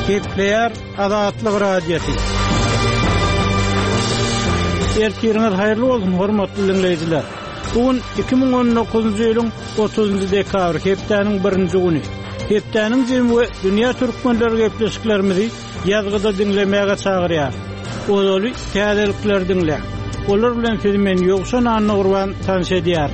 Kepler Adatlyk radiosu. Ertiriniz hayırlı olsun hormatly dinleyijiler. Bugün 2019 ýylyň 30 dekabr hepdeniň 1-nji güni. Hepdeniň jemgy dünýä türkmenleri gepleşiklerimizi ýazgyda dinlemäge çagyrýar. Oly täzelikler dinle. Olar bilen men ýoksa anny gurban tanış edýär.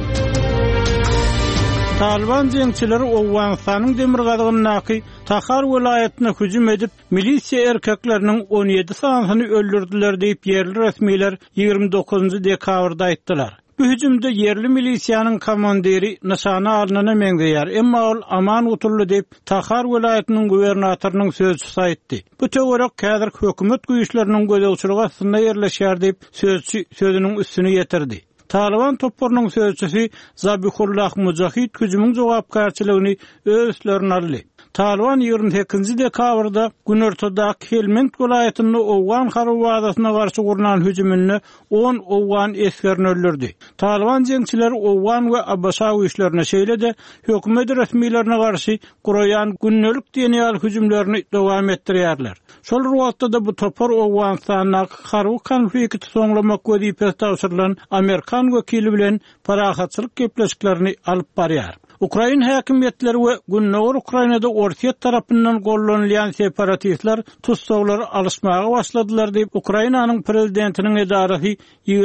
Taliban jeňçileri Owganistanyň Demirgazygyny Tahar welaýatyna hüjüm edip, milisiýa erkekleriniň 17 sanyny öldürdiler diýip ýerli resmiler 29 dekabrda aýtdylar. Bu hüjümde yerli milisiýanyň komandiri nyşana alynana meňzeýär, emma ol aman gutuldy diýip Tahar welaýatynyň gubernatorynyň sözçüsi aýtdy. Bu töwerek häzir hökümet güýçleriniň gözegçiligi aslynda ýerleşýär diýip sözüniň üstüne ýetirdi. Taliban toplarynyň sözçüsi Zabihullah Mujahid hüjümüň jogapkarçylygyny öz üstlerine aldy. Taliban 28 dekabrda Günortadak Helmand welaýatyny Owgan harwadasyna garşy gurulan hüjümünde 10 Owgan eskerini öldürdi. Taliban jeňçileri Owgan we Abbasa güýçlerine şeýlede hökümet resmilerine garşy guraýan günnelik diýen hüjümlerini dowam etdirýärler. Şol wagtda da bu topar Owganistanyň harwy konflikti soňlamak wezipesi tawsyrlan Amerikan wekili bilen parahatçylyk gepleşiklerini alyp barýar. Ukrayn häkimetleri we Günnäwr Ukrainada Ortiýet tarapyndan gollanýan separatistler tutsaglar alışmaga başladylar diýip Ukrainanyň prezidentiniň edarasy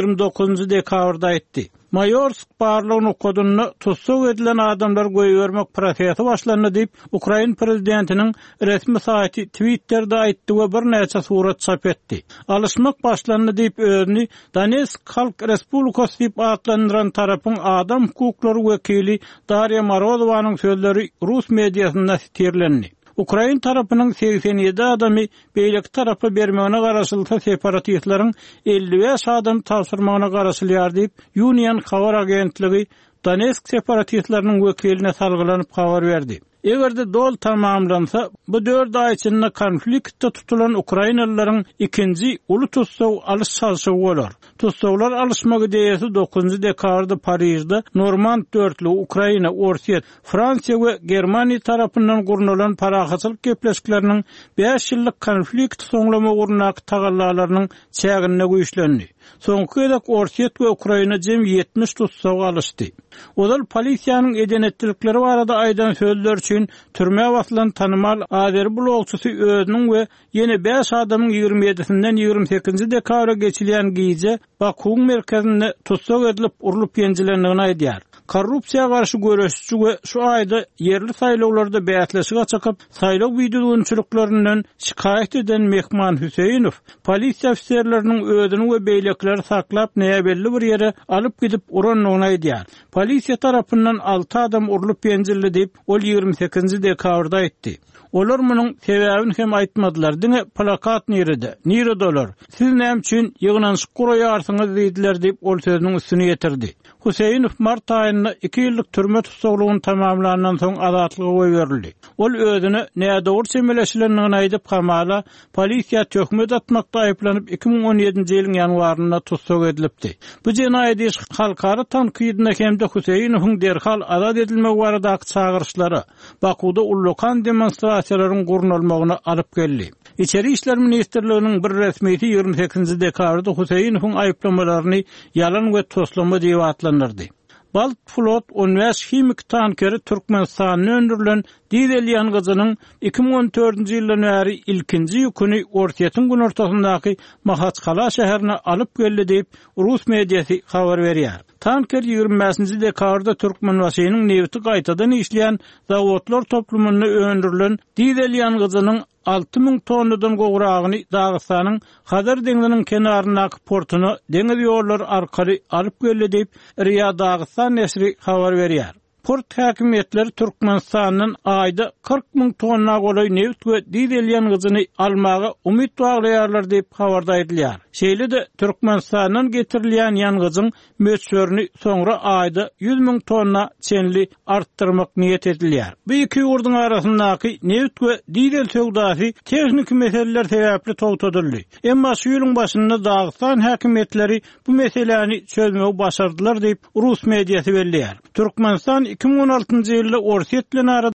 29 dekabrda aýtdy. Mayorsk barlygyny koduny tutsag edilen adamlar goýbermek prosesi başlandy diýip Ukrain prezidentiniň resmi saýty Twitter'da aýtdy we bir näçe surat çap etdi. Alışmak başlandy diýip özüni Donetsk Halk Respublikasy diýip adlandyran tarapyň adam hukuklary wekili Darya Morozowanyň sözleri Rus mediasynda tirlendi. Ukrayn tarapynyň 87 adamy beýlek tarapy bermegine garaşylysa separatistlaryň 55 adam tawsyrmagyna garaşylýar diýip Union habar agentligi Donetsk separatistlarynyň wekiline salgylanyp habar berdi. Egerde dol tamamlansa, bu 4 ay içinde konfliktde tutulan Ukraynalıların ikinci ulu tutsag alış çalyşy bolar. Tutsaglar alışmagy diýesi 9 dekabrda Parisde Normand dörtlü Ukraina, Ortiýet, Fransiýa we Germaniýa tarapyndan gurulan parahatçylyk gepleşikleriniň 5 ýyllyk konflikt soňlama gurnak tagallalarynyň çägine güýçlendi. Soňky ýylda Ortiýet we Ukraina jem 70 tutsag alışdy. Olal polisiýanyň edenetlikleri barada aýdan sözler üçin türme wasylan tanymal Azer blogçysy özüniň we ýene 5 adamyň 27-sinden 28 dekabra geçilýän giýje Bakuň merkezinde tutsag edilip urulyp ýenjilendigini aýdýar. Korrupsiýa garşy görüşçü we şu aýda yerli saýlawlarda bäýatleşige çykyp saýlaw biýdügünçüliklerinden şikaýet eden Mehman Hüseýinow polisiýa ofisiýerleriniň özüni we beýlekleri saklap näme belli bir ýere alyp gidip uranlygyny aýdýar. Polisiýa tarapyndan 6 adam urulyp ýenjildi diýip ol 28 dekabrda aýtdy. Olar munyň sebäbini hem aýtmadylar. Diňe plakat niredolar. Siz näme üçin ýygnanyşyk guraýarsyňyz diýdiler diýip ol sözüniň üstüne ýetirdi. Hüseýinow mart aýynda 2 ýyllyk türme tutsaglygyny tamamlanandan soň azatlyga goý berildi. Ol özüni nädowr semeleşilendigini aýdyp hamala polisiýa töhmet atmakda aýplanyp 2017-nji ýylyň ýanwarynda tutsag edilipdi. Bu jenaýat iş halkara tankydyna hemde Hüseýinowyň derhal azat edilmegi baradaky çagyrşlary Bakuda ullukan demonstrasiýalaryň gurulmagyna alyp geldi. İçeri işler Ministerliğinin bir resmiyeti 28 dekabrda Hüseýinowyň aýplamalaryny yalan we toslama diýip atlandyrdy. Balt flot 15 himik tankeri Türkmenistanyň öndürilen dizel ýangyzynyň 2014-nji ýyldan bäri ilkinji ýüküni Ortiýetiň günortasyndaky Mahaçkala şäherine alyp geldi diýip Rus mediasy habar berýär. Tanker 25-nji dekabrda Türkmenwasynyň nefti gaýtadan işleýän zawodlar toplumyny öndürilen dizel ýangyzynyň 6000 tonnadan gowragyny Dagystanyň Hazar deňiziniň kenaryndaky portuny deňiz ýolları arkaly alyp geldi diýip Riýa Dagestan nesri habar berýär. Port häkimetleri Türkmenistanyň aýda 40.000 tonna golay neft we dizel ýangyzyny almagy umyt baglaýarlar diýip habarda aýdylýar. Şeýle-de Türkmenistanyň getirilýän ýangyzyň möçberini soňra aýda 100.000 tonna çenli artdyrmak niýet edilýär. Bu iki ýurduň arasyndaky neft we dizel söwdasy tehnik meseleler sebäpli togtadyldy. Emma şu ýylyň başynda Dagestan häkimetleri bu meseleni çözmegi başardylar diýip Rus mediasy belläýär. Türkmenistan 2016-njy ýylda Ortiýet bilen